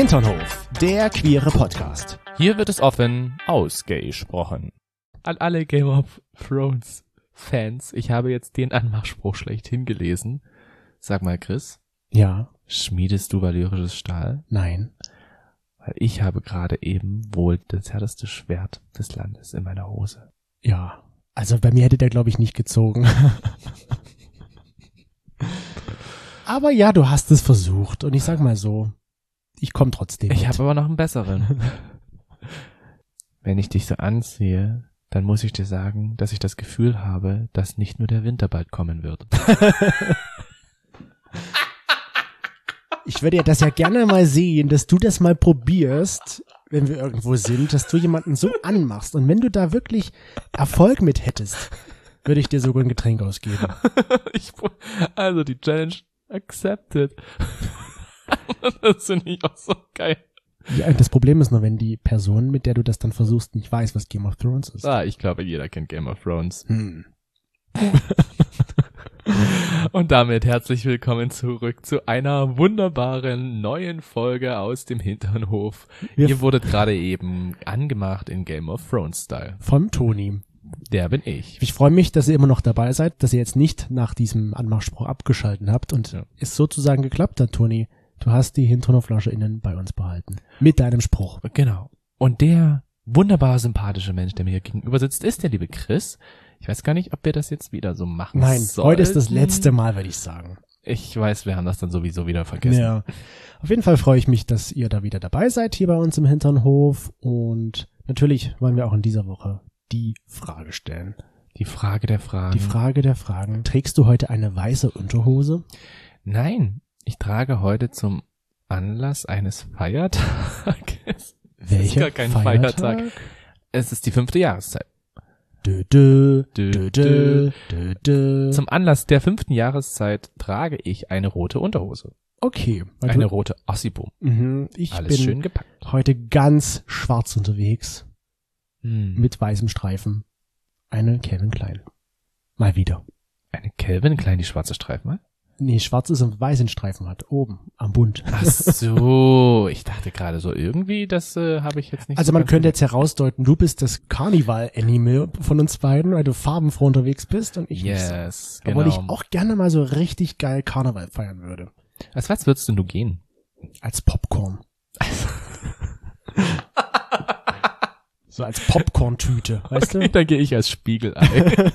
Hinternhof, der queere Podcast. Hier wird es offen ausgesprochen. An alle Game of Thrones Fans, ich habe jetzt den Anmachspruch schlechthin gelesen. Sag mal, Chris. Ja. Schmiedest du valyrisches Stahl? Nein. Weil ich habe gerade eben wohl das härteste Schwert des Landes in meiner Hose. Ja. Also bei mir hätte der, glaube ich, nicht gezogen. Aber ja, du hast es versucht. Und ich sag mal so, ich komme trotzdem Ich mit. habe aber noch einen besseren. Wenn ich dich so ansehe, dann muss ich dir sagen, dass ich das Gefühl habe, dass nicht nur der Winter bald kommen wird. Ich würde ja das ja gerne mal sehen, dass du das mal probierst, wenn wir irgendwo sind, dass du jemanden so anmachst. Und wenn du da wirklich Erfolg mit hättest, würde ich dir sogar ein Getränk ausgeben. Also die Challenge accepted. Das finde ich auch so geil. Ja, das Problem ist nur, wenn die Person, mit der du das dann versuchst, nicht weiß, was Game of Thrones ist. Ich glaube, jeder kennt Game of Thrones. Und damit herzlich willkommen zurück zu einer wunderbaren neuen Folge aus dem Hinternhof. Ihr wurdet gerade eben angemacht in Game of Thrones Style. Vom Toni. Der bin ich. Ich freue mich, dass ihr immer noch dabei seid, dass ihr jetzt nicht nach diesem Anmachspruch abgeschalten habt und es sozusagen geklappt hat, Toni. Du hast die HinternhoflauscherInnen bei uns behalten. Mit deinem Spruch. Genau. Und der wunderbar sympathische Mensch, der mir hier gegenüber sitzt, ist der liebe Chris. Ich weiß gar nicht, ob wir das jetzt wieder so machen Nein, sollten. heute ist das letzte Mal, würde ich sagen. Ich weiß, wir haben das dann sowieso wieder vergessen. Ja. Auf jeden Fall freue ich mich, dass ihr da wieder dabei seid hier bei uns im Hinternhof. Und natürlich wollen wir auch in dieser Woche die Frage stellen. Die Frage der Fragen. Die Frage der Fragen. Trägst du heute eine weiße Unterhose? Nein, ich trage heute zum Anlass eines Feiertages. Welcher Es ist gar kein Feiertag. Es ist die 5. Jahreszeit. Zum Anlass der 5. Jahreszeit trage ich eine rote Unterhose. Okay. Eine rote Ossibum. Ich Alles bin schön gepackt. heute ganz schwarz unterwegs. Mit weißem Streifen. Eine Calvin Klein. Mal wieder. Eine Calvin Klein, die schwarze Streifen hat? Nee, schwarz ist und weißen Streifen hat. Oben, am Bund. Ach so, ich dachte gerade so irgendwie, das habe ich jetzt nicht. Also so man ganz könnte jetzt herausdeuten, du bist das Carnival-Animal von uns beiden, weil du farbenfroh unterwegs bist und ich nicht so. Yes, genau. Obwohl ich auch gerne mal so richtig geil Karneval feiern würde. Als was würdest denn du gehen? Als Popcorn. So als Popcorn-Tüte, weißt du? Da gehe ich als Spiegelei.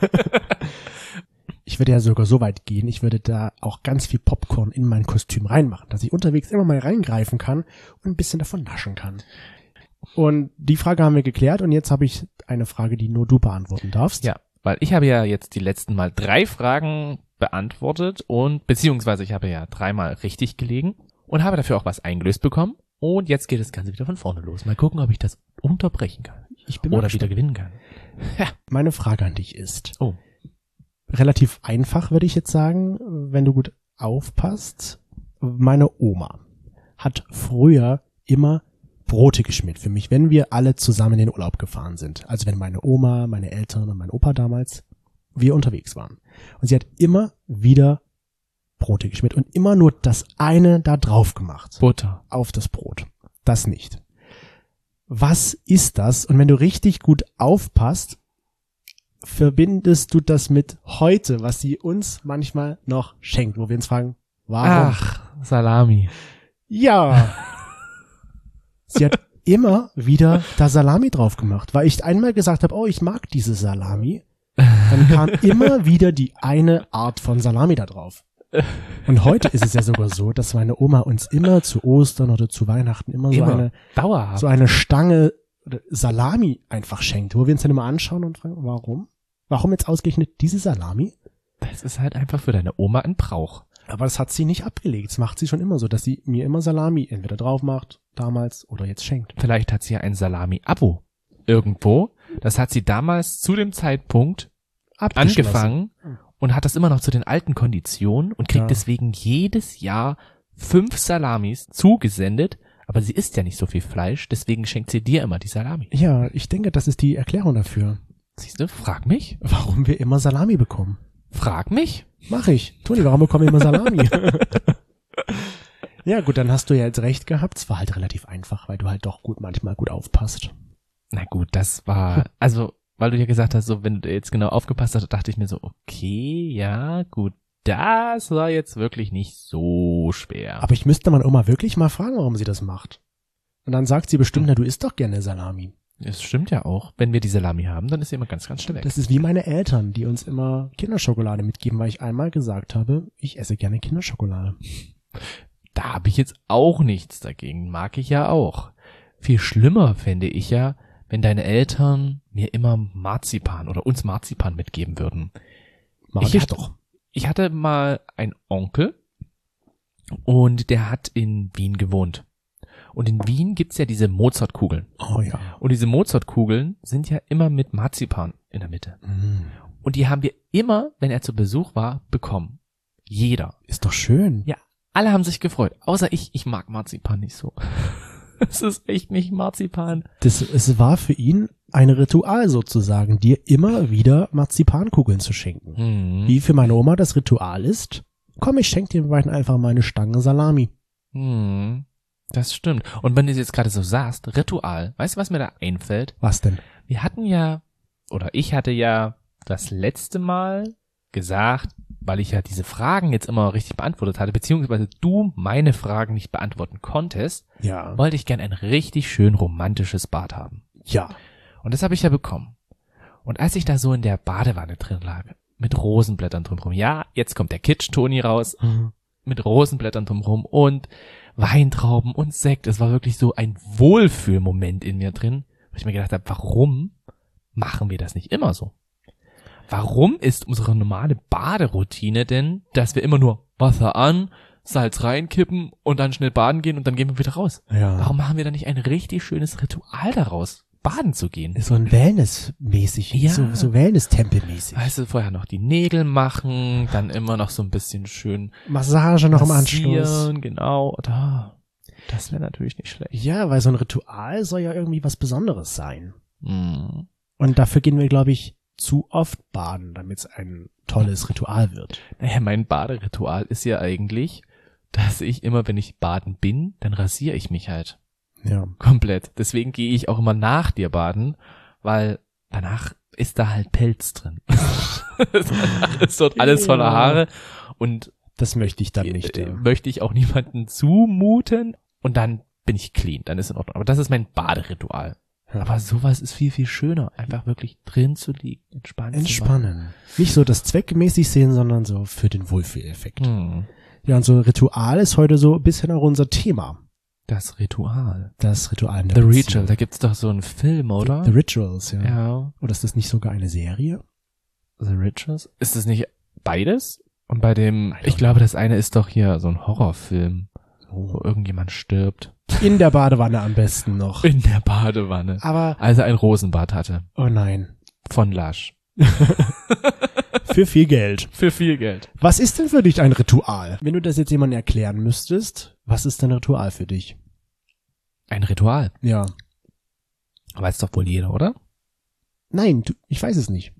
Ich würde ja sogar so weit gehen, ich würde da auch ganz viel Popcorn in mein Kostüm reinmachen, dass ich unterwegs immer mal reingreifen kann und ein bisschen davon naschen kann. Und die Frage haben wir geklärt und jetzt habe ich eine Frage, die nur du beantworten darfst. Ja, weil ich habe ja jetzt die letzten Mal 3 Fragen beantwortet und beziehungsweise ich habe ja 3-mal richtig gelegen und habe dafür auch was eingelöst bekommen. Und jetzt geht das Ganze wieder von vorne los. Mal gucken, ob ich das unterbrechen kann. Ich bin oder wieder gewinnen kann. Ja. Meine Frage an dich ist relativ einfach, würde ich jetzt sagen, wenn du gut aufpasst. Meine Oma hat früher immer Brote geschmiert für mich, wenn wir alle zusammen in den Urlaub gefahren sind. Also wenn meine Oma, meine Eltern und mein Opa damals, wir unterwegs waren. Und sie hat immer wieder Brote geschmiert und immer nur das eine da drauf gemacht. Butter. Auf das Brot. Das nicht. Was ist das? Und wenn du richtig gut aufpasst, verbindest du das mit heute, was sie uns manchmal noch schenkt, wo wir uns fragen, warum? Ach, Salami. Ja. Sie hat immer wieder da Salami drauf gemacht, weil ich einmal gesagt habe, oh, ich mag diese Salami. Dann kam immer wieder die eine Art von Salami da drauf. Und heute ist es ja sogar so, dass meine Oma uns immer zu Ostern oder zu Weihnachten immer so eine Stange Salami einfach schenkt, wo wir uns dann immer anschauen und fragen, warum? Warum jetzt ausgerechnet diese Salami? Das ist halt einfach für deine Oma ein Brauch. Aber das hat sie nicht abgelegt. Das macht sie schon immer so, dass sie mir immer Salami entweder drauf macht, damals, oder jetzt schenkt. Vielleicht hat sie ja ein Salami-Abo irgendwo. Das hat sie damals zu dem Zeitpunkt angefangen und hat das immer noch zu den alten Konditionen und kriegt deswegen jedes Jahr 5 Salamis zugesendet. Aber sie isst ja nicht so viel Fleisch, deswegen schenkt sie dir immer die Salami. Ja, ich denke, das ist die Erklärung dafür. Siehst du, frag mich. Warum wir immer Salami bekommen. Frag mich. Mach ich. Toni, warum bekommen wir immer Salami? Ja gut, dann hast du ja jetzt recht gehabt. Es war halt relativ einfach, weil du halt doch manchmal gut aufpasst. Na gut, das war, also, weil du ja gesagt hast, so, wenn du jetzt genau aufgepasst hast, dachte ich mir so, okay, ja, gut, das war jetzt wirklich nicht so schwer. Aber ich müsste meine Oma wirklich mal fragen, warum sie das macht. Und dann sagt sie bestimmt, na, du isst doch gerne Salami. Es stimmt ja auch. Wenn wir die Salami haben, dann ist sie immer ganz, ganz schnell weg. Das ist wie meine Eltern, die uns immer Kinderschokolade mitgeben, weil ich einmal gesagt habe, ich esse gerne Kinderschokolade. Da habe ich jetzt auch nichts dagegen. Mag ich ja auch. Viel schlimmer fände ich ja, wenn deine Eltern mir immer Marzipan oder uns Marzipan mitgeben würden. Ich hatte mal einen Onkel und der hat in Wien gewohnt. Und in Wien gibt's ja diese Mozartkugeln. Oh ja. Und diese Mozartkugeln sind ja immer mit Marzipan in der Mitte. Mm. Und die haben wir immer, wenn er zu Besuch war, bekommen. Jeder. Ist doch schön. Ja, alle haben sich gefreut. Außer ich. Ich mag Marzipan nicht so. Es ist echt nicht Marzipan. Es war für ihn ein Ritual sozusagen, dir immer wieder Marzipankugeln zu schenken. Wie für meine Oma das Ritual ist, komm, ich schenke den beiden einfach mal eine Stange Salami. Das stimmt. Und wenn du es jetzt gerade so sagst, Ritual, weißt du, was mir da einfällt? Was denn? Wir hatten ja, oder ich hatte ja das letzte Mal gesagt, weil ich ja diese Fragen jetzt immer richtig beantwortet hatte, beziehungsweise du meine Fragen nicht beantworten konntest, Ja. wollte ich gern ein richtig schön romantisches Bad haben. Ja. Und das habe ich ja bekommen. Und als ich da so in der Badewanne drin lag, mit Rosenblättern drumherum, ja, jetzt kommt der Kitsch-Toni raus, mit Rosenblättern drumherum und Weintrauben und Sekt. Es war wirklich so ein Wohlfühlmoment in mir drin, wo ich mir gedacht habe, warum machen wir das nicht immer so? Warum ist unsere normale Baderoutine denn, dass wir immer nur Wasser an, Salz reinkippen und dann schnell baden gehen und dann gehen wir wieder raus? Ja. Warum machen wir da nicht ein richtig schönes Ritual daraus, baden zu gehen? So ein Wellness-mäßig, Ja. so Wellness-Tempel-mäßig. Weißt du, vorher noch die Nägel machen, dann immer noch so ein bisschen schön Massage noch im Anschluss. massieren, genau. Oder, das wäre natürlich nicht schlecht. Ja, weil so ein Ritual soll ja irgendwie was Besonderes sein. Mhm. Und dafür gehen wir, glaube ich, zu oft baden, damit es ein tolles Ritual wird. Naja, mein Baderitual ist ja eigentlich, dass ich immer, wenn ich baden bin, dann rasiere ich mich halt. Ja. Komplett. Deswegen gehe ich auch immer nach dir baden, weil danach ist da halt Pelz drin. Danach ist dort alles voller Haare und Das möchte ich dann nicht. Ja. möchte ich auch niemanden zumuten und dann bin ich clean, dann ist in Ordnung. Aber das ist mein Baderitual. Ja. Aber sowas ist viel, viel schöner. Einfach wirklich drin zu liegen, Entspannen. Nicht so das zweckmäßig sehen, sondern so für den Wohlfühleffekt. Hm. Ja, und so Ritual ist heute so ein bisschen auch unser Thema. Das Ritual. Das Ritual in der The Beziehung. Ritual, da gibt's doch so einen Film, oder? The Rituals, ja. Ja. Oder ist das nicht sogar eine Serie? The Rituals? Ist das nicht beides? Und bei dem, I don't ich glaube, das eine ist doch hier so ein Horrorfilm, wo Oh. irgendjemand stirbt. In der Badewanne am besten noch. In der Badewanne. Aber, Als er ein Rosenbad hatte. oh nein. Von Lush. Für viel Geld. Für viel Geld. Was ist denn für dich ein Ritual? Wenn du das jetzt jemandem erklären müsstest, was ist denn ein Ritual für dich? Ein Ritual. Ja. Weiß doch wohl jeder, oder? Nein, ich weiß es nicht.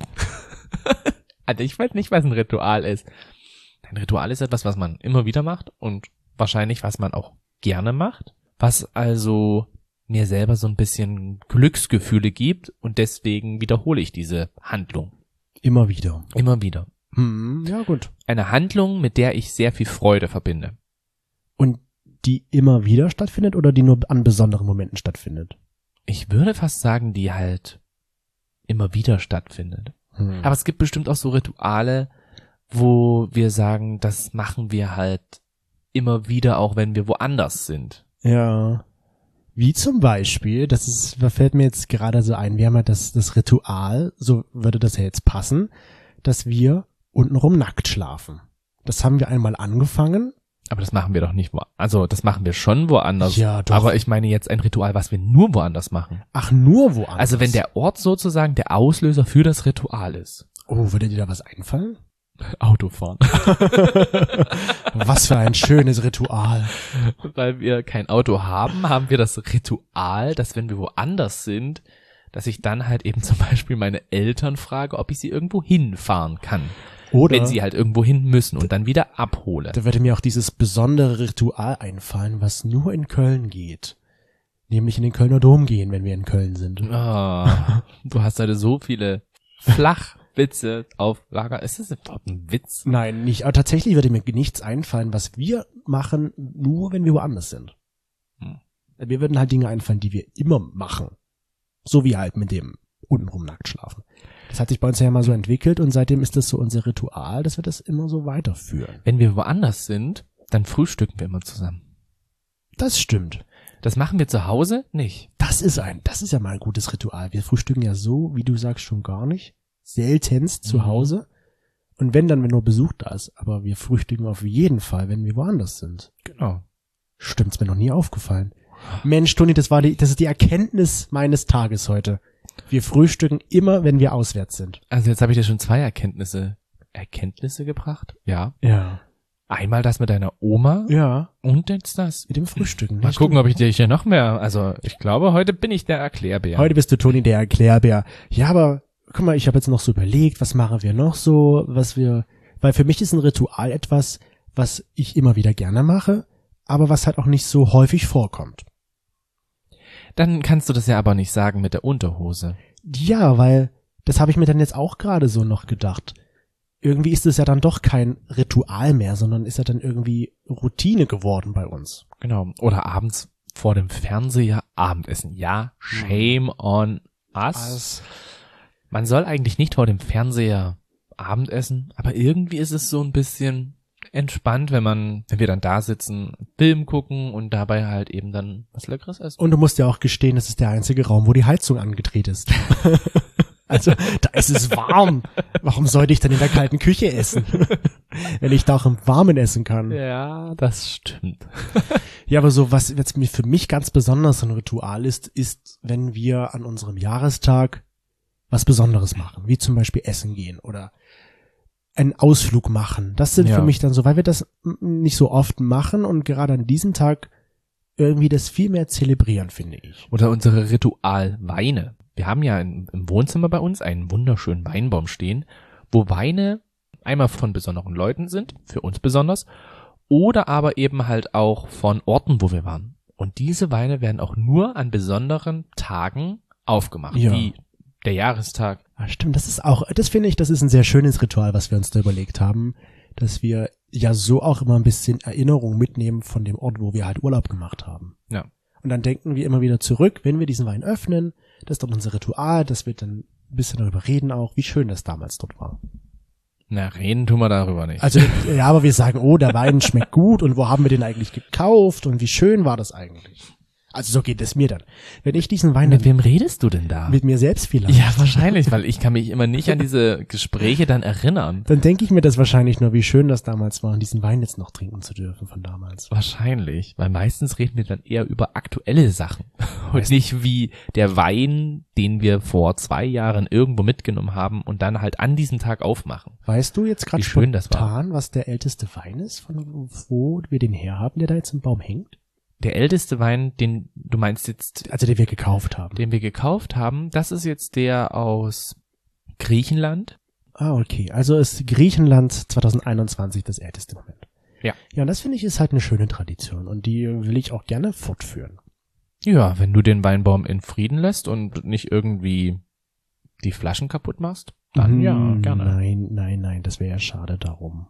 Also ich weiß nicht, was ein Ritual ist. Ein Ritual ist etwas, was man immer wieder macht und wahrscheinlich, was man auch gerne macht. Was also mir selber so ein bisschen Glücksgefühle gibt und deswegen wiederhole ich diese Handlung. Immer wieder. Immer wieder. Ja, gut. Eine Handlung, mit der ich sehr viel Freude verbinde. Und die immer wieder stattfindet oder die nur an besonderen Momenten stattfindet? Ich würde fast sagen, die halt immer wieder stattfindet. Aber es gibt bestimmt auch so Rituale, wo wir sagen, das machen wir halt immer wieder, auch wenn wir woanders sind. Ja. Wie zum Beispiel, da fällt mir jetzt gerade so ein, wir haben ja das Ritual, so würde das ja jetzt passen, dass wir untenrum nackt schlafen. Das haben wir einmal angefangen. Aber das machen wir doch nicht, also das machen wir schon woanders. Ja, doch. Aber ich meine jetzt ein Ritual, was wir nur woanders machen. Ach, nur woanders. Also wenn der Ort sozusagen der Auslöser für das Ritual ist. Oh, würde dir da was einfallen? Autofahren. Was für ein schönes Ritual. Weil wir kein Auto haben, haben wir das Ritual, dass wenn wir woanders sind, dass ich dann halt eben zum Beispiel meine Eltern frage, ob ich sie irgendwo hinfahren kann. Oder wenn sie halt irgendwo hin müssen und dann wieder abhole. Da würde mir auch dieses besondere Ritual einfallen, was nur in Köln geht. Nämlich in den Kölner Dom gehen, wenn wir in Köln sind. Du hast heute so viele Flachwitze auf Lager. Ist das überhaupt ein Witz? Nein, nicht. Aber tatsächlich würde mir nichts einfallen, was wir machen, nur wenn wir woanders sind. Wir würden halt Dinge einfallen, die wir immer machen. So wie halt mit dem untenrum nackt schlafen. Das hat sich bei uns ja mal so entwickelt und seitdem ist das so unser Ritual, dass wir das immer so weiterführen. Wenn wir woanders sind, dann frühstücken wir immer zusammen. Das stimmt. Das machen wir zu Hause nicht. Das ist ja mal ein gutes Ritual. Wir frühstücken ja so, wie du sagst, schon gar nicht. Seltenst zu Hause. Und wenn nur Besuch da ist. Aber wir frühstücken auf jeden Fall, wenn wir woanders sind. Genau. Stimmt's mir noch nie aufgefallen. Mensch, Toni, das ist die Erkenntnis meines Tages heute. Wir frühstücken immer, wenn wir auswärts sind. Also jetzt habe ich dir schon 2 Erkenntnisse gebracht. Ja. Ja. Einmal das mit deiner Oma. Ja. Und jetzt das. Mit dem Frühstücken. Mal gucken, ob ich dir hier noch mehr, also ich glaube, heute bin ich der Erklärbär. Heute bist du, Toni, der Erklärbär. Ja, aber guck mal, ich habe jetzt noch so überlegt, was machen wir noch so, weil für mich ist ein Ritual etwas, was ich immer wieder gerne mache, aber was halt auch nicht so häufig vorkommt. Dann kannst du das ja aber nicht sagen mit der Unterhose. Ja, weil das habe ich mir dann jetzt auch gerade so noch gedacht. Irgendwie ist es ja dann doch kein Ritual mehr, sondern ist ja dann irgendwie Routine geworden bei uns. Genau. Oder abends vor dem Fernseher Abendessen. Ja, shame on us. Man soll eigentlich nicht vor dem Fernseher Abendessen, aber irgendwie ist es so ein bisschen entspannt, wenn wir dann da sitzen, Film gucken und dabei halt eben dann was Leckeres essen. Und du musst ja auch gestehen, das ist der einzige Raum, wo die Heizung angedreht ist. Also, da ist es warm. Warum sollte ich dann in der kalten Küche essen? Wenn ich da auch im Warmen essen kann. Ja, das stimmt. Ja, aber so, was jetzt für mich ganz besonders ein Ritual ist, wenn wir an unserem Jahrestag was Besonderes machen. Wie zum Beispiel essen gehen oder einen Ausflug machen. Das sind für mich dann so, weil wir das nicht so oft machen und gerade an diesem Tag irgendwie das viel mehr zelebrieren, finde ich. Oder unsere Ritualweine. Wir haben ja im Wohnzimmer bei uns einen wunderschönen Weinbaum stehen, wo Weine einmal von besonderen Leuten sind, für uns besonders, oder aber eben halt auch von Orten, wo wir waren. Und diese Weine werden auch nur an besonderen Tagen aufgemacht, wie der Jahrestag. Ja, stimmt, das finde ich, das ist ein sehr schönes Ritual, was wir uns da überlegt haben, dass wir ja so auch immer ein bisschen Erinnerung mitnehmen von dem Ort, wo wir halt Urlaub gemacht haben. Ja. Und dann denken wir immer wieder zurück, wenn wir diesen Wein öffnen, das ist doch unser Ritual, das wird dann ein bisschen darüber reden auch, wie schön das damals dort war. Na, reden tun wir darüber nicht. Also, ja, aber wir sagen, oh, der Wein schmeckt gut und wo haben wir den eigentlich gekauft und wie schön war das eigentlich? Also so geht es mir dann. Wenn ich diesen Wein... Mit wem redest du denn da? Mit mir selbst vielleicht. Ja, wahrscheinlich, weil ich kann mich immer nicht an diese Gespräche dann erinnern. Dann denke ich mir das wahrscheinlich nur, wie schön das damals war, diesen Wein jetzt noch trinken zu dürfen von damals. Wahrscheinlich, weil meistens reden wir dann eher über aktuelle Sachen. Und nicht wie der Wein, den wir vor 2 Jahren irgendwo mitgenommen haben und dann halt an diesem Tag aufmachen. Weißt du jetzt gerade spontan, was der älteste Wein ist, von wo wir den herhaben, der da jetzt im Baum hängt? Der älteste Wein, den du meinst jetzt... Also den wir gekauft haben. Den wir gekauft haben, das ist jetzt der aus Griechenland. Ah, okay. Also ist Griechenland 2021 das älteste Moment. Ja. Ja, und das finde ich ist halt eine schöne Tradition und die will ich auch gerne fortführen. Ja, wenn du den Weinbaum in Frieden lässt und nicht irgendwie die Flaschen kaputt machst, dann ja, gerne. Nein, das wäre ja schade darum.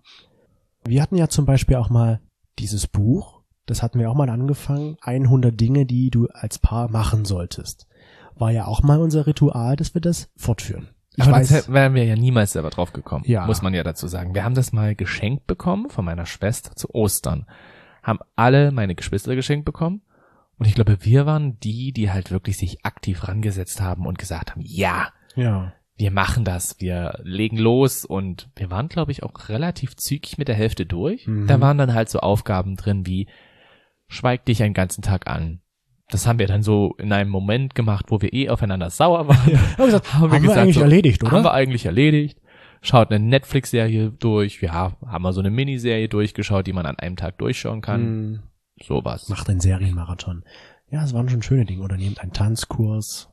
Wir hatten ja zum Beispiel auch mal dieses Buch, das hatten wir auch mal angefangen, 100 Dinge, die du als Paar machen solltest. War ja auch mal unser Ritual, dass wir das fortführen. Das wären wir ja niemals selber drauf gekommen, ja. Muss man ja dazu sagen. Wir haben das mal geschenkt bekommen von meiner Schwester zu Ostern. Haben alle meine Geschwister geschenkt bekommen. Und ich glaube, wir waren die halt wirklich sich aktiv rangesetzt haben und gesagt haben, ja. Wir machen das, wir legen los und wir waren, glaube ich, auch relativ zügig mit der Hälfte durch. Da waren dann halt so Aufgaben drin wie, schweig dich einen ganzen Tag an. Das haben wir dann so in einem Moment gemacht, wo wir aufeinander sauer waren. Ja. Haben wir eigentlich so, erledigt, oder? Haben wir eigentlich erledigt. Schaut eine Netflix-Serie durch. Ja, haben wir so eine Miniserie durchgeschaut, die man an einem Tag durchschauen kann. Sowas. Macht einen Serienmarathon. Ja, es waren schon schöne Dinge. Oder nehmt einen Tanzkurs.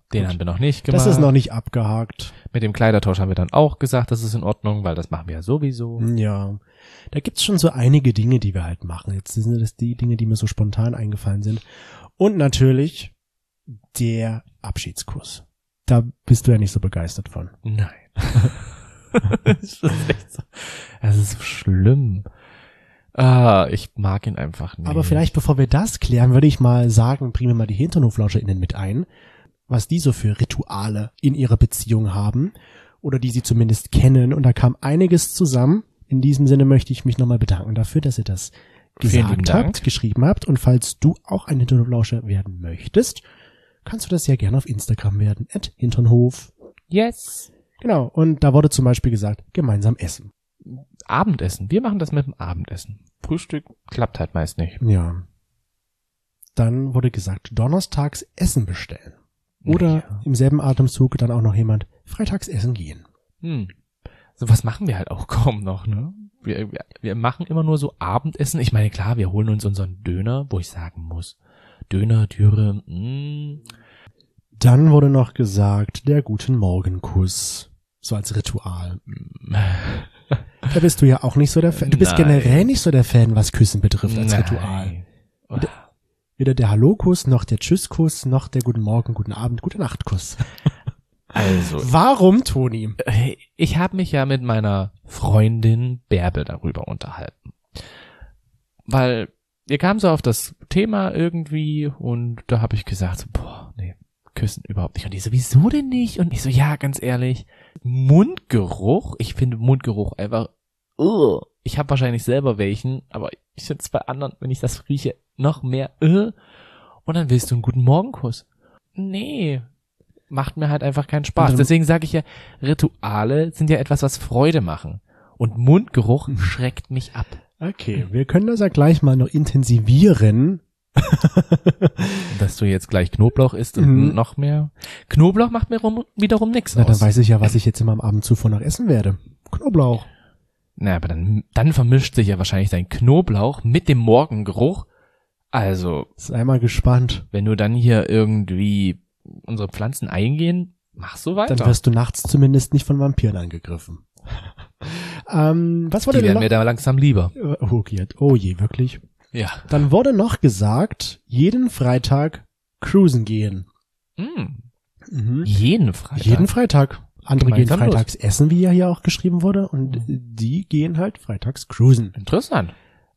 Den Gut. haben wir noch nicht gemacht. Das ist noch nicht abgehakt. Mit dem Kleidertausch haben wir dann auch gesagt, das ist in Ordnung, weil das machen wir ja sowieso. Ja, da gibt's schon so einige Dinge, die wir halt machen. Jetzt sind das die Dinge, die mir so spontan eingefallen sind. Und natürlich der Abschiedskuss. Da bist du ja nicht so begeistert von. Nein. Das ist echt so. Das ist so schlimm. Ich mag ihn einfach nicht. Aber vielleicht, bevor wir das klären, würde ich mal sagen, bringen wir mal die HinternhoflauscherInnen mit ein, was die so für Rituale in ihrer Beziehung haben oder die sie zumindest kennen. Und da kam einiges zusammen. In diesem Sinne möchte ich mich nochmal bedanken dafür, dass ihr das gesagt habt, geschrieben habt. Und falls du auch ein Hinternhoflauscher werden möchtest, kannst du das ja gerne auf Instagram werden, @Hinternhof. Yes. Genau, und da wurde zum Beispiel gesagt, gemeinsam essen. Abendessen. Wir machen das mit dem Abendessen. Frühstück klappt halt meist nicht. Ja. Dann wurde gesagt, donnerstags Essen bestellen. Oder im selben Atemzug dann auch noch jemand, freitags essen gehen. So was machen wir halt auch kaum noch, ne? Wir machen immer nur so Abendessen. Ich meine, klar, wir holen uns unseren Döner, wo ich sagen muss, Döner, Dürre, Dann wurde noch gesagt, der Guten Morgenkuss. So als Ritual. Da bist du ja auch nicht so der Fan. Du bist generell nicht so der Fan, was Küssen betrifft, als Ritual. Weder der Hallo-Kuss, noch der Tschüss-Kuss, noch der Guten Morgen, Guten Abend, Gute Nacht-Kuss. Also. Warum, Toni? Ich habe mich ja mit meiner Freundin Bärbel darüber unterhalten. Weil wir kamen so auf das Thema irgendwie und da habe ich gesagt, so, boah, nee, Küssen überhaupt nicht. Und die so, wieso denn nicht? Und ich so, ja, ganz ehrlich, Mundgeruch, ich finde Mundgeruch einfach, ich habe wahrscheinlich selber welchen, aber ich finde es bei anderen, wenn ich das rieche, noch mehr, und dann willst du einen guten Morgenkuss. Nee, macht mir halt einfach keinen Spaß. Deswegen sage ich ja, Rituale sind ja etwas, was Freude machen. Und Mundgeruch schreckt mich ab. Okay, wir können das ja gleich mal noch intensivieren. Dass du jetzt gleich Knoblauch isst und noch mehr. Knoblauch macht mir wiederum nichts aus. Na, dann weiß ich ja, was ich jetzt immer am Abend zuvor noch essen werde. Knoblauch. Na, aber dann vermischt sich ja wahrscheinlich dein Knoblauch mit dem Morgengeruch. Also. Sei mal gespannt. Wenn du dann hier irgendwie unsere Pflanzen eingehen, mach so weiter. Dann wirst du nachts zumindest nicht von Vampiren angegriffen. Was wurde Die werden mir da langsam lieber. Oh je, wirklich? Ja. Dann wurde noch gesagt, jeden Freitag cruisen gehen. Jeden Freitag? Jeden Freitag. Andere Gemeinsam gehen freitags essen, wie ja hier auch geschrieben wurde, und die gehen halt freitags cruisen. Interessant.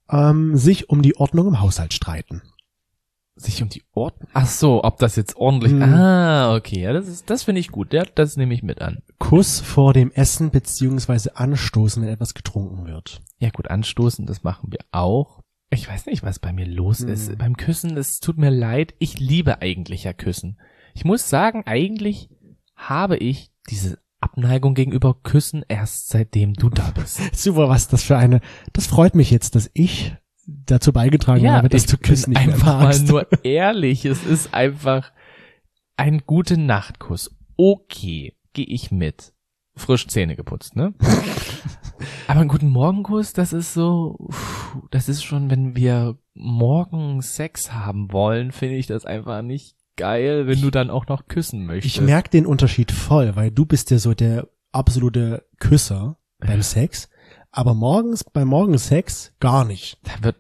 Sich um die Ordnung im Haushalt streiten. Sich um die Ordnung? Ach so, ob das jetzt ordentlich... Okay, ja, das finde ich gut. Ja, das nehme ich mit an. Kuss vor dem Essen beziehungsweise anstoßen, wenn etwas getrunken wird. Ja gut, anstoßen, das machen wir auch. Ich weiß nicht, was bei mir los ist. Beim Küssen, es tut mir leid. Ich liebe eigentlich ja Küssen. Ich muss sagen, eigentlich habe ich diese Abneigung gegenüber Küssen erst seitdem du da bist. Super, was das für eine... Das freut mich jetzt, dass ich dazu beigetragen habe, dass du Küssen nicht mehr magst. Einfach mal nur ehrlich. Es ist einfach ein gute Nachtkuss. Okay, gehe ich mit. Frisch Zähne geputzt, ne? Aber einen guten Morgenkuss, das ist so, das ist schon, wenn wir morgen Sex haben wollen, finde ich das einfach nicht geil, wenn du dann auch noch küssen möchtest. Ich merke den Unterschied voll, weil du bist ja so der absolute Küsser beim Sex, aber beim Morgensex gar nicht.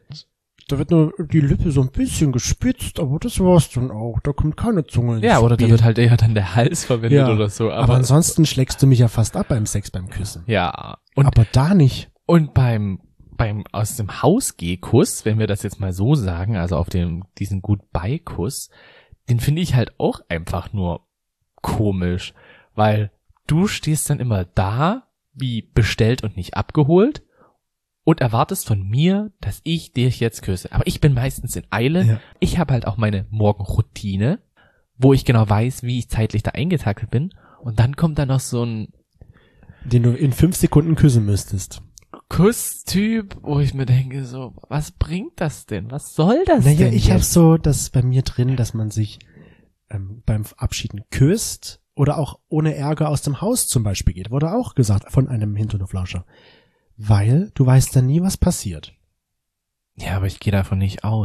Da wird nur die Lippe so ein bisschen gespitzt, aber das war's dann auch. Da kommt keine Zunge ins Ja, oder da Spiel. wird halt eher dann der Hals verwendet oder so. Aber ansonsten schlägst du mich ja fast ab beim Sex, beim Küssen. Ja. Aber da nicht. Und beim aus dem Hausgehkuss, wenn wir das jetzt mal so sagen, also auf diesen Goodbye-Kuss, den finde ich halt auch einfach nur komisch, weil du stehst dann immer da, wie bestellt und nicht abgeholt, und erwartest von mir, dass ich dich jetzt küsse. Aber ich bin meistens in Eile. Ja. Ich habe halt auch meine Morgenroutine, wo ich genau weiß, wie ich zeitlich da eingetakelt bin. Und dann kommt da noch so ein... Den du in 5 Sekunden küssen müsstest. Kusstyp, wo ich mir denke so, was bringt das denn? Was soll das denn? Naja, ich habe so das bei mir drin, dass man sich beim Abschieden küsst oder auch ohne Ärger aus dem Haus zum Beispiel geht. Wurde auch gesagt von einem Hinternhoflauscher. Weil du weißt dann nie, was passiert. Ja, aber ich gehe davon nicht aus.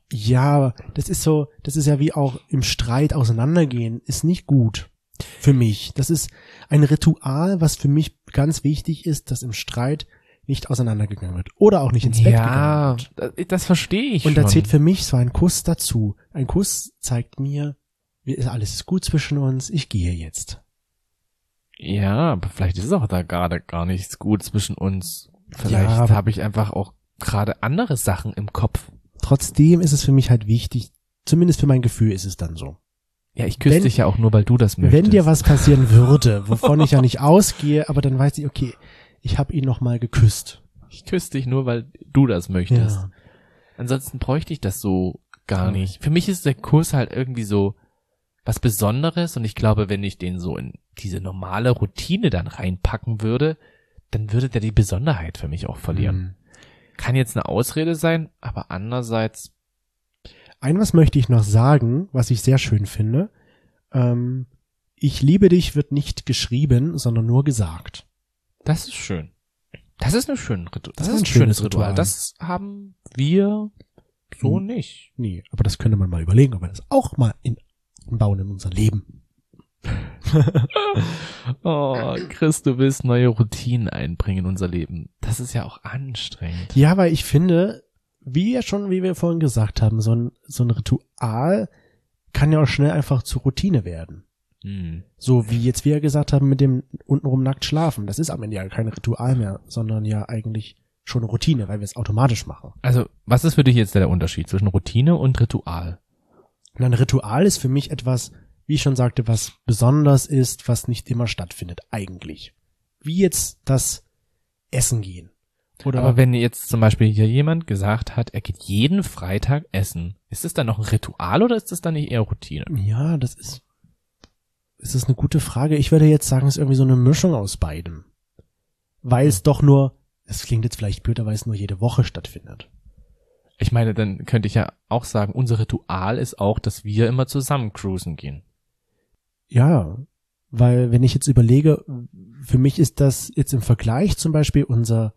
Ja, das ist ja wie auch im Streit auseinandergehen, ist nicht gut für mich. Das ist ein Ritual, was für mich ganz wichtig ist, dass im Streit nicht auseinandergegangen wird oder auch nicht ins Bett gegangen wird. Ja, das verstehe ich schon. Und da zählt für mich so ein Kuss dazu. Ein Kuss zeigt mir, alles ist gut zwischen uns, ich gehe jetzt. Ja, aber vielleicht ist auch da gerade gar nichts gut zwischen uns. Vielleicht habe ich einfach auch gerade andere Sachen im Kopf. Trotzdem ist es für mich halt wichtig, zumindest für mein Gefühl ist es dann so. Ja, ich küsse dich ja auch nur, weil du das möchtest. Wenn dir was passieren würde, wovon ich ja nicht ausgehe, aber dann weiß ich, okay, ich habe ihn nochmal geküsst. Ich küsse dich nur, weil du das möchtest. Ja. Ansonsten bräuchte ich das so gar nicht. Für mich ist der Kuss halt irgendwie so was Besonderes und ich glaube, wenn ich den so in diese normale Routine dann reinpacken würde, dann würde der die Besonderheit für mich auch verlieren. Kann jetzt eine Ausrede sein, aber andererseits... Was möchte ich noch sagen, was ich sehr schön finde. Ich liebe dich wird nicht geschrieben, sondern nur gesagt. Das ist schön. Das ist ein schönes Ritual. Das haben wir so nicht. Nee, aber das könnte man mal überlegen, ob wir das auch mal bauen in unser Leben. Oh, Chris, du willst neue Routinen einbringen in unser Leben. Das ist ja auch anstrengend. Ja, weil ich finde, wie wir vorhin gesagt haben, so ein Ritual kann ja auch schnell einfach zur Routine werden. So wie jetzt wir gesagt haben mit dem untenrum nackt schlafen. Das ist am Ende ja kein Ritual mehr, sondern ja eigentlich schon Routine, weil wir es automatisch machen. Also, was ist für dich jetzt der Unterschied zwischen Routine und Ritual? Ein Ritual ist für mich etwas, wie ich schon sagte, was besonders ist, was nicht immer stattfindet, eigentlich. Wie jetzt das Essen gehen. Aber wenn jetzt zum Beispiel hier jemand gesagt hat, er geht jeden Freitag essen, ist das dann noch ein Ritual oder ist das dann nicht eher Routine? Ja, das ist eine gute Frage. Ich würde jetzt sagen, es ist irgendwie so eine Mischung aus beidem. Weil es doch nur, es klingt jetzt vielleicht blöd, weil es nur jede Woche stattfindet. Ich meine, dann könnte ich ja auch sagen, unser Ritual ist auch, dass wir immer zusammen cruisen gehen. Ja, weil wenn ich jetzt überlege, für mich ist das jetzt im Vergleich zum Beispiel unser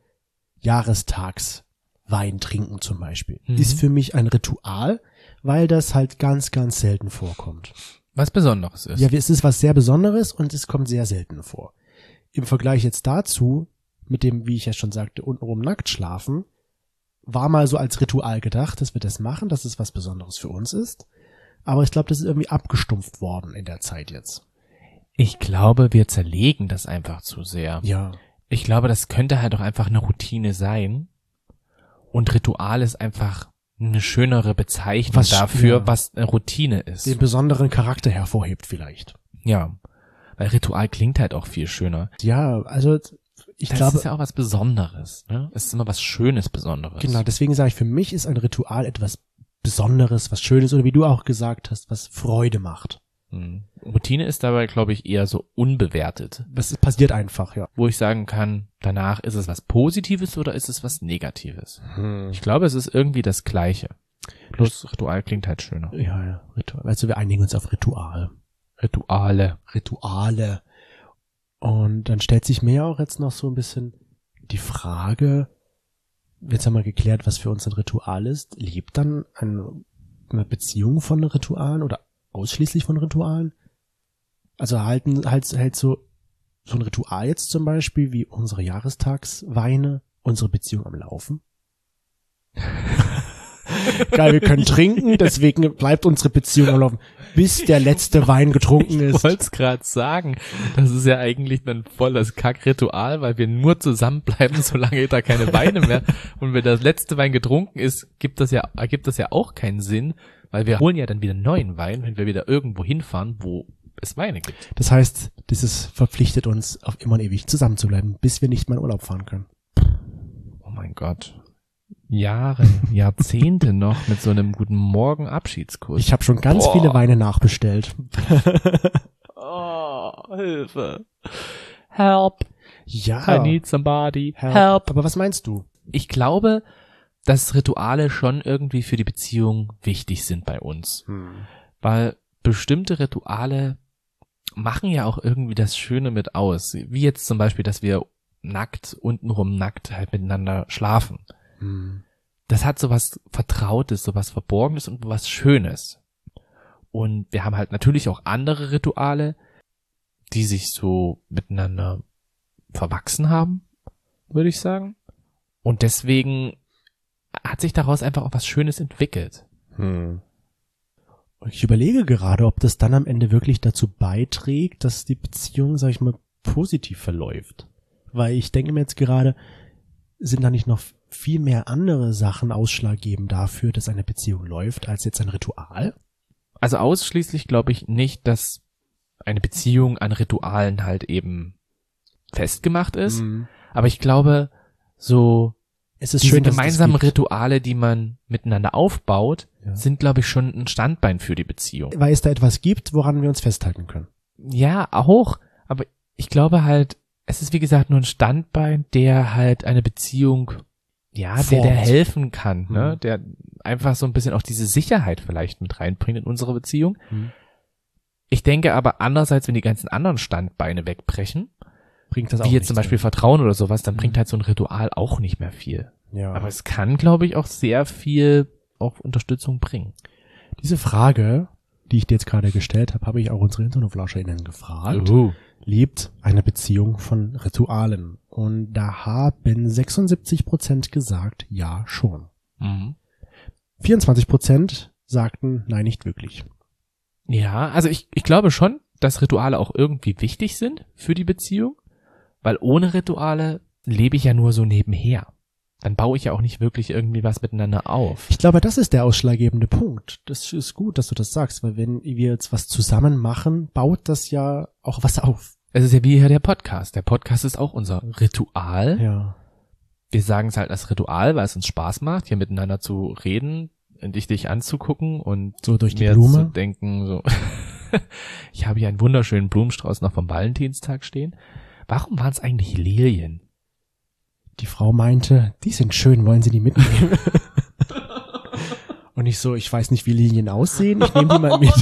Jahrestagswein trinken zum Beispiel, ist für mich ein Ritual, weil das halt ganz, ganz selten vorkommt. Was Besonderes ist. Ja, es ist was sehr Besonderes und es kommt sehr selten vor. Im Vergleich jetzt dazu, mit dem, wie ich ja schon sagte, untenrum nackt schlafen, war mal so als Ritual gedacht, dass wir das machen, dass es was Besonderes für uns ist. Aber ich glaube, das ist irgendwie abgestumpft worden in der Zeit jetzt. Ich glaube, wir zerlegen das einfach zu sehr. Ja. Ich glaube, das könnte halt auch einfach eine Routine sein. Und Ritual ist einfach eine schönere Bezeichnung dafür, was eine Routine ist. Den besonderen Charakter hervorhebt vielleicht. Ja, weil Ritual klingt halt auch viel schöner. Ja, also ich glaube... Das ist ja auch was Besonderes, ne? Es ist immer was Schönes, Besonderes. Genau, deswegen sage ich, für mich ist ein Ritual etwas Besonderes, was Schönes oder wie du auch gesagt hast, was Freude macht. Routine ist dabei, glaube ich, eher so unbewertet. Das passiert einfach, ja. Wo ich sagen kann, danach ist es was Positives oder ist es was Negatives. Ich glaube, es ist irgendwie das Gleiche. Plus Ritual klingt halt schöner. Ja, Ritual. Also wir einigen uns auf Ritual. Rituale. Und dann stellt sich mir ja auch jetzt noch so ein bisschen die Frage, jetzt haben wir geklärt, was für uns ein Ritual ist. Lebt dann eine Beziehung von Ritualen oder ausschließlich von Ritualen? Also hält so ein Ritual jetzt zum Beispiel wie unsere Jahrestagsweine unsere Beziehung am Laufen? Geil, wir können trinken, deswegen bleibt unsere Beziehung am Laufen, bis der letzte Wein getrunken ist. Ich wollte es gerade sagen, das ist ja eigentlich dann voll das Kackritual, weil wir nur zusammenbleiben, solange da keine Weine mehr. Und wenn das letzte Wein getrunken ist, ergibt das ja auch keinen Sinn, weil wir holen ja dann wieder neuen Wein, wenn wir wieder irgendwo hinfahren, wo es Weine gibt. Das heißt, dieses verpflichtet uns, auf immer und ewig zusammenzubleiben, bis wir nicht mehr in Urlaub fahren können. Oh mein Gott. Jahre, Jahrzehnte noch mit so einem guten Morgen-Abschiedskuss. Ich habe schon ganz viele Weine nachbestellt. Oh, Hilfe. Help. Ja. I need somebody. Help. Aber was meinst du? Ich glaube, dass Rituale schon irgendwie für die Beziehung wichtig sind bei uns. Weil bestimmte Rituale machen ja auch irgendwie das Schöne mit aus. Wie jetzt zum Beispiel, dass wir untenrum nackt halt miteinander schlafen. das hat sowas Vertrautes, sowas Verborgenes und was Schönes. Und wir haben halt natürlich auch andere Rituale, die sich so miteinander verwachsen haben, würde ich sagen. Und deswegen hat sich daraus einfach auch was Schönes entwickelt. Ich überlege gerade, ob das dann am Ende wirklich dazu beiträgt, dass die Beziehung, sag ich mal, positiv verläuft. Weil ich denke mir jetzt gerade, sind da nicht noch viel mehr andere Sachen ausschlaggebend dafür, dass eine Beziehung läuft, als jetzt ein Ritual? Also ausschließlich glaube ich nicht, dass eine Beziehung an Ritualen halt eben festgemacht ist. Aber ich glaube, so es ist diese schön, gemeinsamen Rituale, die man miteinander aufbaut, sind, glaube ich, schon ein Standbein für die Beziehung. Weil es da etwas gibt, woran wir uns festhalten können. Ja, auch. Aber ich glaube halt, es ist wie gesagt nur ein Standbein, der halt eine Beziehung, ja, der helfen kann, ne? Der einfach so ein bisschen auch diese Sicherheit vielleicht mit reinbringt in unsere Beziehung. Ich denke aber andererseits, wenn die ganzen anderen Standbeine wegbrechen, bringt das auch wie jetzt zum nichts Beispiel mehr. Vertrauen oder sowas, dann bringt halt so ein Ritual auch nicht mehr viel. Ja. Aber es kann, glaube ich, auch sehr viel auch Unterstützung bringen. Diese Frage, die ich dir jetzt gerade gestellt habe, habe ich auch unsere InternetFlauscherInnen gefragt. Lebt eine Beziehung von Ritualen? Und da haben 76% gesagt, ja, schon. 24% sagten, nein, nicht wirklich. Ja, also ich glaube schon, dass Rituale auch irgendwie wichtig sind für die Beziehung, weil ohne Rituale lebe ich ja nur so nebenher. Dann baue ich ja auch nicht wirklich irgendwie was miteinander auf. Ich glaube, das ist der ausschlaggebende Punkt. Das ist gut, dass du das sagst, weil wenn wir jetzt was zusammen machen, baut das ja auch was auf. Es ist ja wie hier der Podcast. Der Podcast ist auch unser Ritual. Ja. Wir sagen es halt als Ritual, weil es uns Spaß macht, hier miteinander zu reden, dich anzugucken und so durch die mir Blume zu denken, so. Ich habe hier einen wunderschönen Blumenstrauß noch vom Valentinstag stehen. Warum waren es eigentlich Lilien? Die Frau meinte, die sind schön, wollen Sie die mitnehmen? Und ich so, ich weiß nicht, wie Lilien aussehen, ich nehme die mal mit.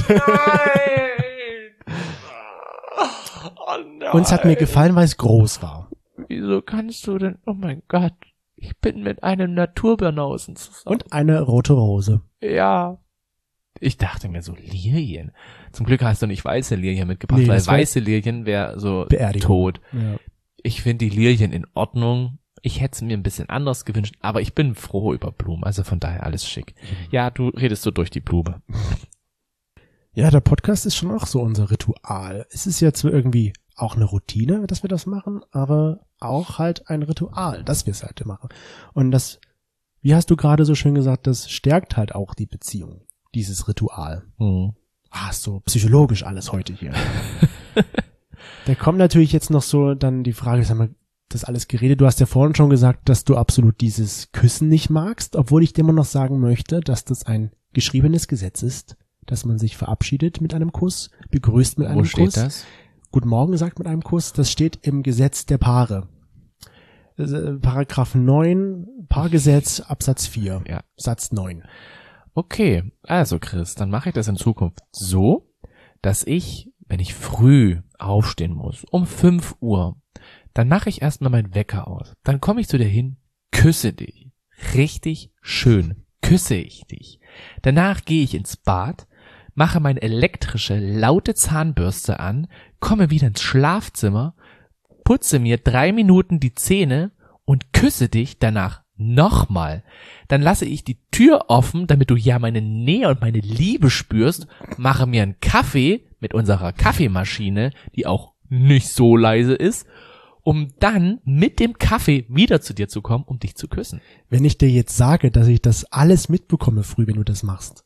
Oh nein. Und es hat mir gefallen, weil es groß war. Wieso kannst du denn, oh mein Gott, ich bin mit einem Naturbanausen zusammen. Und eine rote Rose. Ja. Ich dachte mir so, Lilien. Zum Glück hast du nicht weiße Lilien mitgebracht, Nee, weil das wär weiße Lilien wäre so Beerdigung. tot. Ja. Ich finde die Lilien in Ordnung. Ich hätte es mir ein bisschen anders gewünscht, aber ich bin froh über Blumen, also von daher alles schick. Ja, du redest so durch die Blume. Ja, der Podcast ist schon auch so unser Ritual. Es ist ja zwar irgendwie auch eine Routine, dass wir das machen, aber auch halt ein Ritual, dass wir es halt machen. Und das, wie hast du gerade so schön gesagt, das stärkt halt auch die Beziehung, dieses Ritual. So psychologisch alles heute hier. Da kommt natürlich jetzt noch so dann die Frage, sag mal, das alles geredet. Du hast ja vorhin schon gesagt, dass du absolut dieses Küssen nicht magst, obwohl ich dir immer noch sagen möchte, dass das ein geschriebenes Gesetz ist, dass man sich verabschiedet mit einem Kuss, begrüßt mit einem Kuss. Wo steht das? Guten Morgen sagt mit einem Kuss. Das steht im Gesetz der Paare. Paragraph 9, Paargesetz, Absatz 4, Ja. Satz 9. Okay, also Chris, dann mache ich das in Zukunft so, dass ich, wenn ich früh aufstehen muss, um 5 Uhr, dann mache ich erstmal meinen Wecker aus. Dann komme ich zu dir hin, küsse dich. Richtig schön küsse ich dich. Danach gehe ich ins Bad, mache meine elektrische, laute Zahnbürste an, komme wieder ins Schlafzimmer, putze mir 3 Minuten die Zähne und küsse dich danach nochmal. Dann lasse ich die Tür offen, damit du ja meine Nähe und meine Liebe spürst, mache mir einen Kaffee mit unserer Kaffeemaschine, die auch nicht so leise ist, um dann mit dem Kaffee wieder zu dir zu kommen, um dich zu küssen. Wenn ich dir jetzt sage, dass ich das alles mitbekomme früh, wenn du das machst.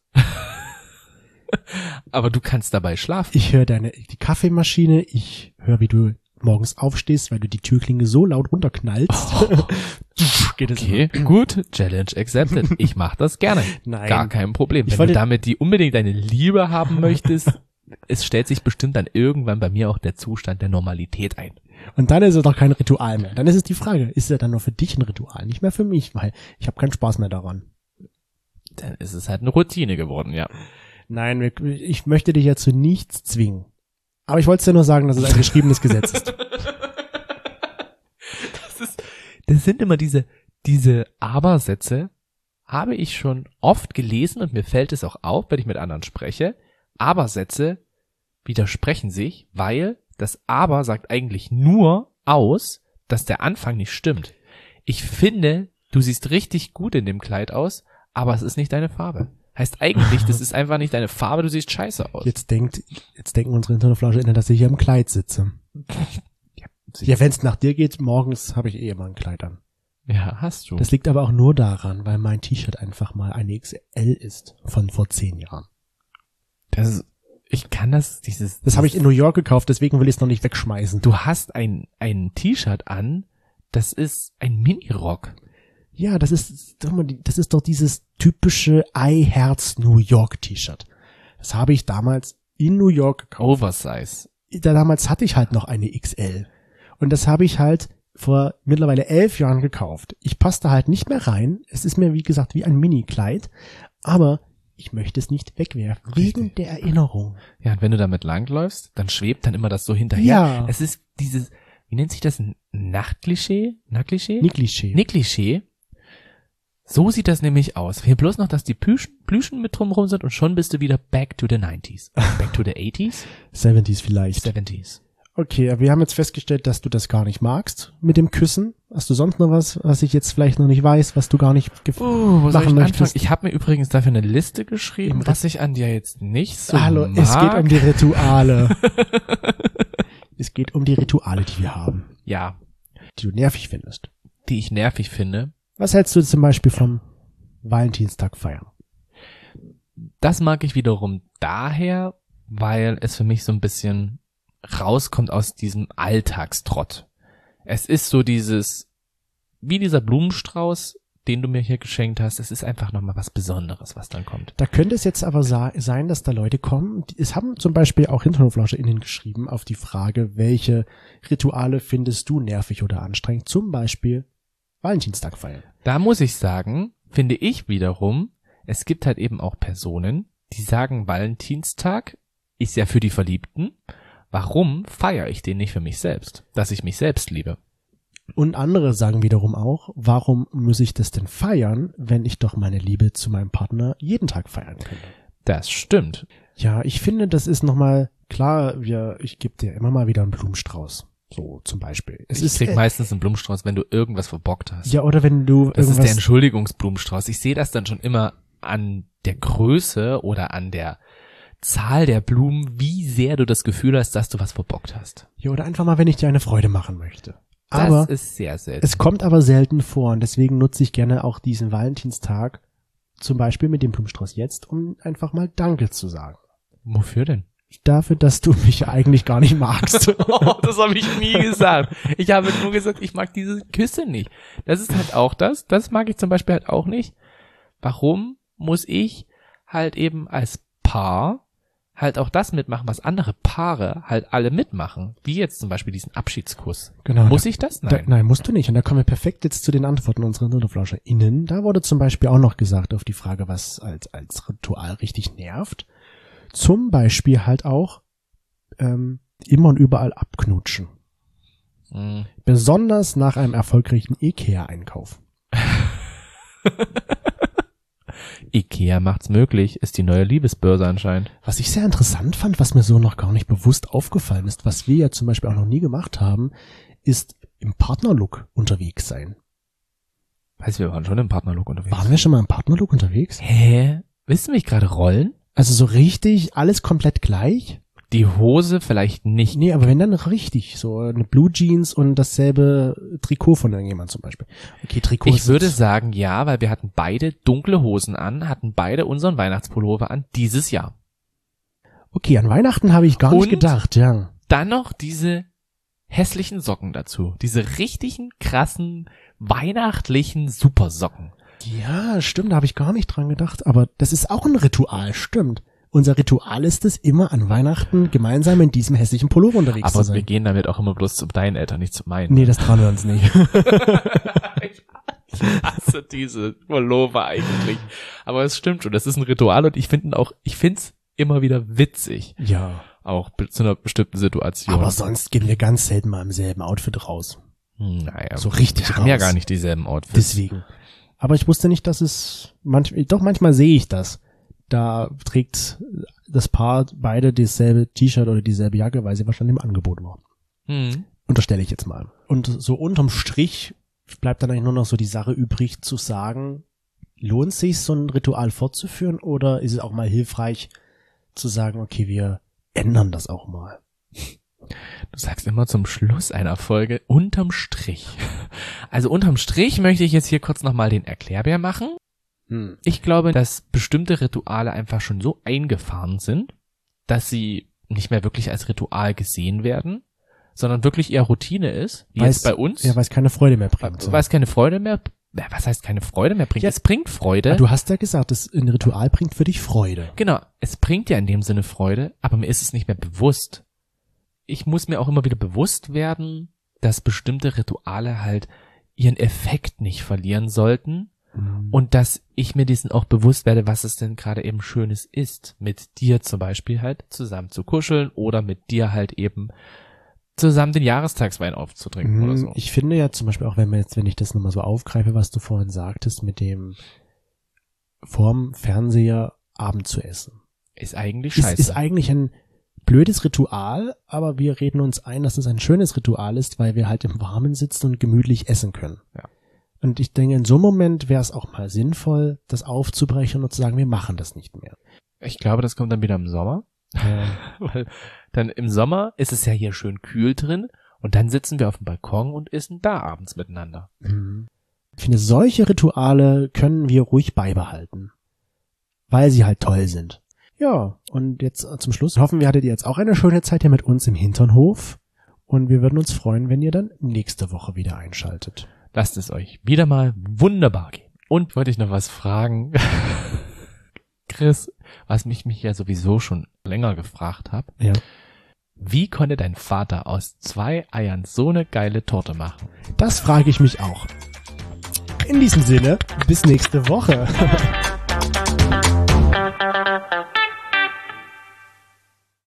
Aber du kannst dabei schlafen. Ich höre die Kaffeemaschine, ich höre, wie du morgens aufstehst, weil du die Türklinge so laut runterknallst. Geht es Okay, gut, Challenge accepted. Ich mach das gerne. Nein. Gar kein Problem. Ich Wenn wollte- du damit die unbedingt deine Liebe haben möchtest, es stellt sich bestimmt dann irgendwann bei mir auch der Zustand der Normalität ein. Und dann ist es doch kein Ritual mehr. Dann ist es die Frage, ist es dann nur für dich ein Ritual, nicht mehr für mich, weil ich habe keinen Spaß mehr daran. Dann ist es halt eine Routine geworden, ja. Nein, ich möchte dich ja zu nichts zwingen. Aber ich wollte dir nur sagen, dass es ein geschriebenes Gesetz ist. Das sind immer diese Aber-Sätze, habe ich schon oft gelesen und mir fällt es auch auf, wenn ich mit anderen spreche. Aber-Sätze widersprechen sich, weil das Aber sagt eigentlich nur aus, dass der Anfang nicht stimmt. Ich finde, du siehst richtig gut in dem Kleid aus, aber es ist nicht deine Farbe. Heißt eigentlich, das ist einfach nicht deine Farbe, du siehst scheiße aus. Jetzt denken unsere Internetflauscher, dass ich hier im Kleid sitze. Ja, wenn es nach dir geht, morgens habe ich eh immer ein Kleid an. Ja, hast du. Das liegt aber auch nur daran, weil mein T-Shirt einfach mal eine XL ist von vor 10 Jahren. Das habe ich in New York gekauft, deswegen will ich es noch nicht wegschmeißen. Du hast ein T-Shirt an, das ist ein Mini-Rock. Ja, das ist doch dieses typische I-Herz-New York-T-Shirt. Das habe ich damals in New York gekauft. Oversize. Damals hatte ich halt noch eine XL. Und das habe ich halt vor mittlerweile 11 Jahren gekauft. Ich passte halt nicht mehr rein. Es ist mir, wie gesagt, wie ein Mini-Kleid. Aber ich möchte es nicht wegwerfen. Wegen der Erinnerung. Ja, und wenn du damit langläufst, dann schwebt dann immer das so hinterher. Ja. Es ist dieses, wie nennt sich das? Ein Nachtklischee? Nicklischee. So sieht das nämlich aus. Hier bloß noch, dass die Plüschen mit drumherum sind und schon bist du wieder back to the 90s. Back to the 80s? 70s vielleicht. 70s. Okay, wir haben jetzt festgestellt, dass du das gar nicht magst mit dem Küssen. Hast du sonst noch was ich jetzt vielleicht noch nicht weiß, was du gar nicht machen möchtest? Ich habe mir übrigens dafür eine Liste geschrieben, was ich an dir jetzt nicht so Hallo, mag. Es geht um die Rituale. Es geht um die Rituale, die wir haben. Ja. Die du nervig findest. Die ich nervig finde. Was hältst du zum Beispiel vom Valentinstag feiern? Das mag ich wiederum daher, weil es für mich so ein bisschen rauskommt aus diesem Alltagstrott. Es ist so wie dieser Blumenstrauß, den du mir hier geschenkt hast, es ist einfach nochmal was Besonderes, was dann kommt. Da könnte es jetzt aber sein, dass da Leute kommen, es haben zum Beispiel auch HinternhoflauscherInnen geschrieben auf die Frage, welche Rituale findest du nervig oder anstrengend, zum Beispiel Valentinstag feiern. Da muss ich sagen, finde ich wiederum, es gibt halt eben auch Personen, die sagen, Valentinstag ist ja für die Verliebten. Warum feiere ich den nicht für mich selbst? Dass ich mich selbst liebe. Und andere sagen wiederum auch, warum muss ich das denn feiern, wenn ich doch meine Liebe zu meinem Partner jeden Tag feiern könnte? Das stimmt. Ja, ich finde, das ist nochmal klar, ich gebe dir immer mal wieder einen Blumenstrauß. So zum Beispiel. Ich krieg meistens einen Blumenstrauß, wenn du irgendwas verbockt hast. Ja, oder wenn du Das ist der Entschuldigungsblumenstrauß. Ich sehe das dann schon immer an der Größe oder an der Zahl der Blumen, wie sehr du das Gefühl hast, dass du was verbockt hast. Ja, oder einfach mal, wenn ich dir eine Freude machen möchte. Aber das ist sehr selten. Es kommt aber selten vor und deswegen nutze ich gerne auch diesen Valentinstag, zum Beispiel mit dem Blumenstrauß jetzt, um einfach mal Danke zu sagen. Wofür denn? Dafür, dass du mich eigentlich gar nicht magst. Oh, das habe ich nie gesagt. Ich habe nur gesagt, ich mag diese Küsse nicht. Das ist halt auch das mag ich zum Beispiel halt auch nicht. Warum muss ich halt eben als Paar halt auch das mitmachen, was andere Paare halt alle mitmachen. Wie jetzt zum Beispiel diesen Abschiedskuss. Genau. Muss ich das? Nein. Nein, musst du nicht. Und da kommen wir perfekt jetzt zu den Antworten unserer HinternhoflauscherInnen. Da wurde zum Beispiel auch noch gesagt auf die Frage, was als Ritual richtig nervt. Zum Beispiel halt auch immer und überall abknutschen. Mhm. Besonders nach einem erfolgreichen Ikea-Einkauf. Ikea macht's möglich, ist die neue Liebesbörse anscheinend. Was ich sehr interessant fand, was mir so noch gar nicht bewusst aufgefallen ist, was wir ja zum Beispiel auch noch nie gemacht haben, ist im Partnerlook unterwegs sein. Weißt du, wir waren schon im Partnerlook unterwegs. Waren wir schon mal im Partnerlook unterwegs? Hä? Willst du mich gerade rollen? Also so richtig, alles komplett gleich? Die Hose vielleicht nicht. Nee, aber wenn dann richtig, so eine Blue Jeans und dasselbe Trikot von irgendjemand zum Beispiel. Okay, Trikot. Ich würde sagen, ja, weil wir hatten beide dunkle Hosen an, hatten beide unseren Weihnachtspullover an, dieses Jahr. Okay, an Weihnachten habe ich gar nicht gedacht, ja. Dann noch diese hässlichen Socken dazu. Diese richtigen, krassen, weihnachtlichen Supersocken. Ja, stimmt, da habe ich gar nicht dran gedacht. Aber das ist auch ein Ritual, stimmt. Unser Ritual ist es, immer an Weihnachten gemeinsam in diesem hässlichen Pullover unterwegs zu sein. Aber wir gehen damit auch immer bloß zu deinen Eltern, nicht zu meinen. Nee, das trauen wir uns nicht. Ich hasse diese Pullover eigentlich. Aber es stimmt schon, das ist ein Ritual und ich find's immer wieder witzig. Ja. Auch zu einer bestimmten Situation. Aber sonst gehen wir ganz selten mal im selben Outfit raus. Naja. So richtig wir haben ja gar nicht dieselben Outfits. Deswegen. Aber ich wusste nicht, dass es manchmal sehe ich das. Da trägt das Paar beide dasselbe T-Shirt oder dieselbe Jacke, weil sie wahrscheinlich im Angebot war. Unterstelle ich jetzt mal. Und so unterm Strich bleibt dann eigentlich nur noch so die Sache übrig zu sagen, lohnt sich so ein Ritual fortzuführen oder ist es auch mal hilfreich zu sagen, okay, wir ändern das auch mal? Du sagst immer zum Schluss einer Folge unterm Strich. Also unterm Strich möchte ich jetzt hier kurz nochmal den Erklärbär machen. Ich glaube, dass bestimmte Rituale einfach schon so eingefahren sind, dass sie nicht mehr wirklich als Ritual gesehen werden, sondern wirklich eher Routine ist, wie jetzt bei uns. Ja, weil es keine Freude mehr bringt. Weil es keine Freude mehr, was heißt keine Freude mehr bringt? Ja, es bringt Freude. Du hast ja gesagt, ein Ritual bringt für dich Freude. Genau, es bringt ja in dem Sinne Freude, aber mir ist es nicht mehr bewusst. Ich muss mir auch immer wieder bewusst werden, dass bestimmte Rituale halt ihren Effekt nicht verlieren sollten und dass ich mir dessen auch bewusst werde, was es denn gerade eben Schönes ist, mit dir zum Beispiel halt zusammen zu kuscheln oder mit dir halt eben zusammen den Jahrestagswein aufzutrinken oder so. Ich finde ja zum Beispiel auch, wenn ich das nochmal so aufgreife, was du vorhin sagtest, mit dem vorm Fernseher Abend zu essen. Ist eigentlich scheiße. Ist eigentlich ein blödes Ritual, aber wir reden uns ein, dass es ein schönes Ritual ist, weil wir halt im Warmen sitzen und gemütlich essen können. Ja. Und ich denke, in so einem Moment wäre es auch mal sinnvoll, das aufzubrechen und zu sagen, wir machen das nicht mehr. Ich glaube, das kommt dann wieder im Sommer. Weil dann im Sommer ist es ja hier schön kühl drin und dann sitzen wir auf dem Balkon und essen da abends miteinander. Ich finde, solche Rituale können wir ruhig beibehalten, weil sie halt toll sind. Ja, und jetzt zum Schluss hoffen wir, hattet ihr jetzt auch eine schöne Zeit hier mit uns im Hinternhof und wir würden uns freuen, wenn ihr dann nächste Woche wieder einschaltet. Lasst es euch wieder mal wunderbar gehen. Und wollte ich noch was fragen, Chris, was mich ja sowieso schon länger gefragt habe. Ja. Wie konnte dein Vater aus 2 Eiern so eine geile Torte machen? Das frage ich mich auch. In diesem Sinne, bis nächste Woche.